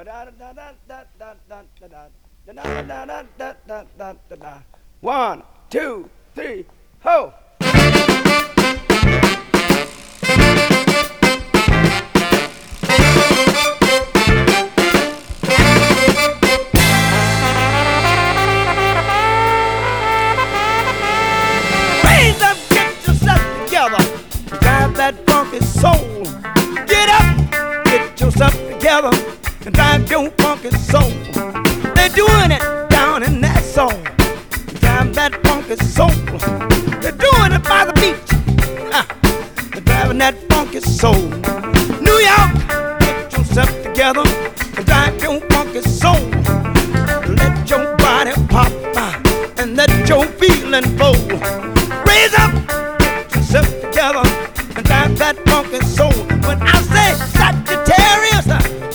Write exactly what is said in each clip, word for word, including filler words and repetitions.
One, two, three, ho! Raise up, get yourself together, drive that funky soul. Get up, get yourself together, and drive your funky soul. They're doing it down in that soul. Drive that funky soul. They're doing it by the beach. Ha. They're driving that funky soul. New York, get yourself together and drive your funky soul. Let your body pop uh, and let your feeling flow. Raise up, get yourself together and drive that funky soul. When I say Sagittarius,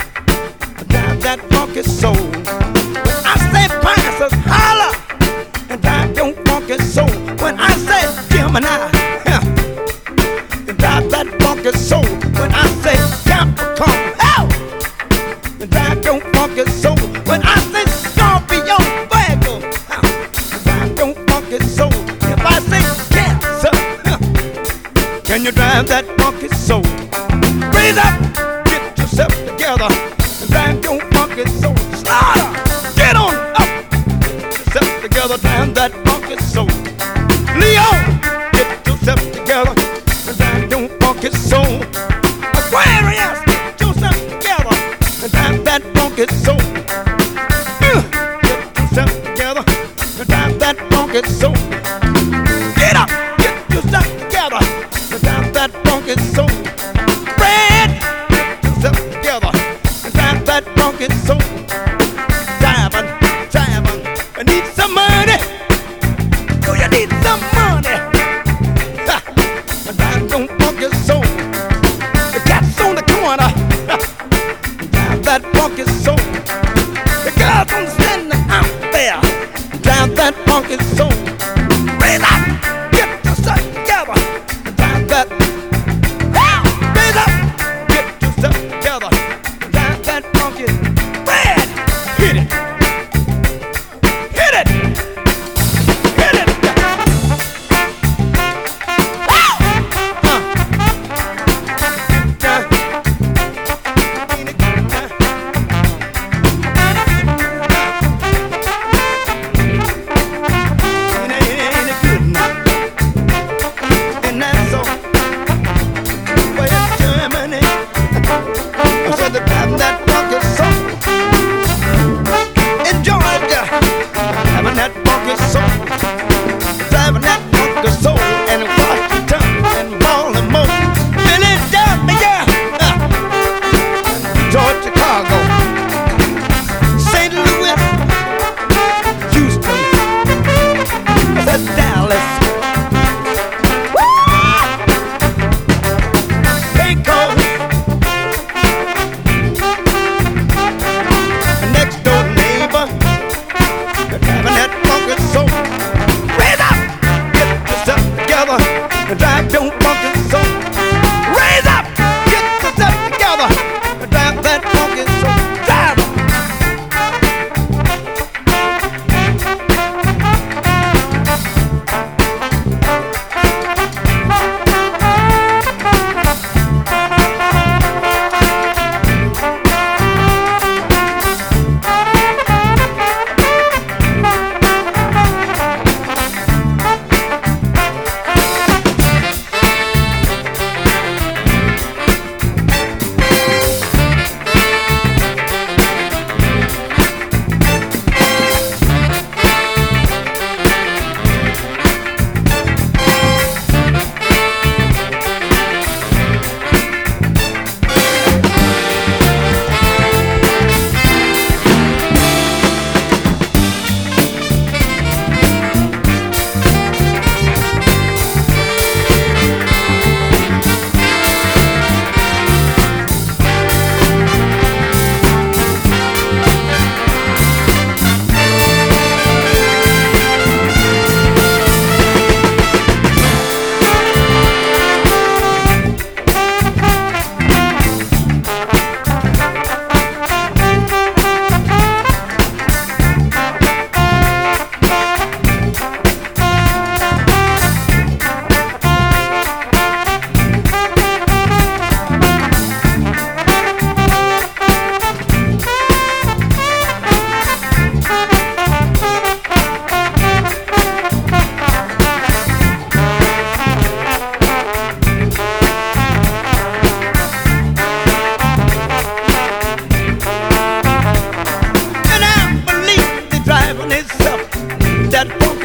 uh, drive that funky soul. When I say Pisces, holla and drive your funky soul. When I say Gemini, yeah, and drive that funky soul. When I say Capricorn, oh, and drive your funky soul. When I say Scorpio, Virgo, oh, and drive your funky soul. If I say Cancer, yeah, can you drive that funky soul? Raise up, get yourself together and drive your funky soul. Slaughter, get on up, get yourself together, drive that funky soul. Leo, get yourself together and drive your funky soul. Aquarius, get yourself together and drive that funky soul. Uh, get yourself together and drive that funky soul. Get up, get yourself together and drive that funky soul. Fred, get yourself together and drive that funky soul. Diamond, diamond, I need some money. Do you need some money? Ha, and drive your funky soul. The cat's on the corner, ha, drive that funky soul. The girls on standing out there, drive that funky soul. Raise up, get yourself together, drive that. Ah, raise up, get yourself together, drive that funky. Red, hit it, hit it, hit it. Ah, huh. Yeah. Ain't it good, huh? Ain't it, ain't it good now? And that's so. Well, Germany, I said to drive that funky soul.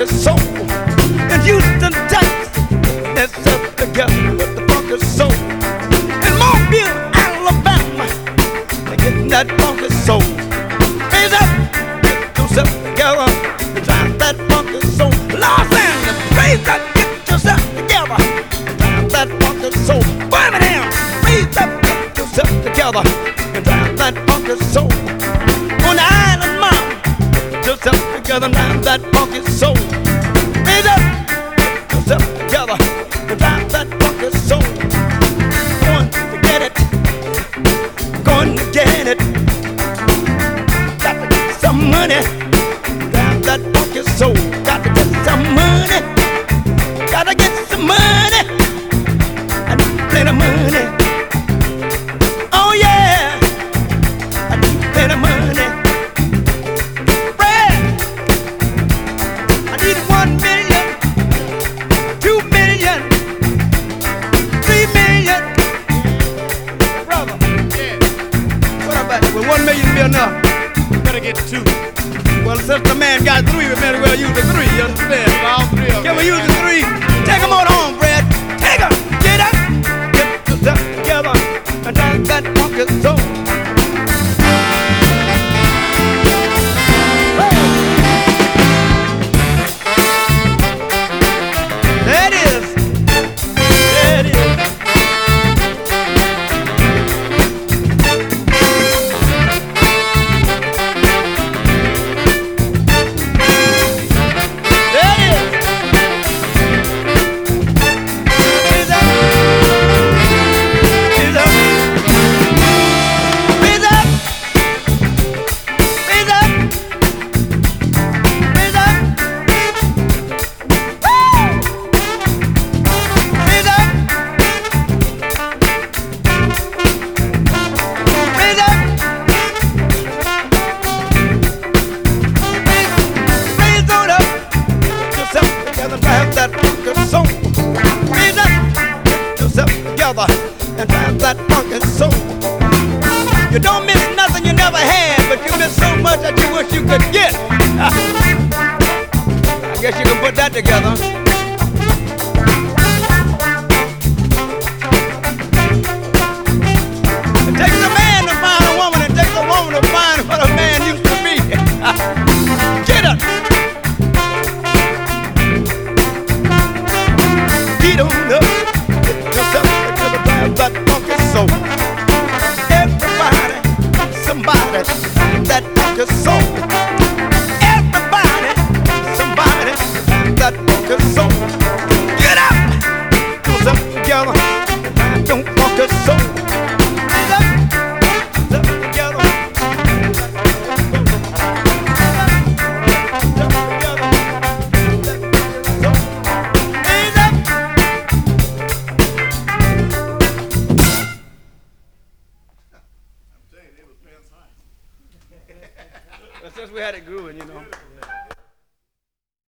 funky soul. In Houston, Texas, that's up together with the funky soul. In Mobile, Alabama, they're getting that funky soul. Raise up, get yourself together, drive that funky soul. Los Angeles, raise up, get yourself together, drive that funky soul. Birmingham, raise up, get yourself together, and drive that funky soul. On the island, mom, get yourself together, drive that funky soul. Raise up, get yourself together, and drive that funky soul. Going to get it, going to get it. Got to get some money, drive that funky soul. Got to get some money, got to get some money. I need plenty of money. Oh yeah, I need plenty of money. Brad, I need one million, two million, three million. Brother, Yeah, what about it? Will one million be enough? better get two. Well, since the man got three, we might as well use the three, you understand? All three of them. Can we use the three? Take them on home, Brad. Take them. Get up. Get yourself together and drive that funky soul. There it is. There it is. There it is. Raise up. Raise up. Raise up. Raise up. Raise up. Woo! Raise up. Raise up. Raise, raise on up. Get yourself together and drive that funky soul. Raise up. Get yourself together and drive that funky soul. You don't miss nothing you never had, but you miss so much that you wish you could get. I guess you can put that together. It takes a man to find a woman, it takes a woman to find what a man used to be. Get up. Get on up. Get yourself together, drive that funky soul. Everybody, somebody, that funky soul. Everybody, somebody, that funky soul. Get up. Get yourself together, drive your funky soul. Get up. Get yourself together. Raise up. Well, since we had it grooving, you know.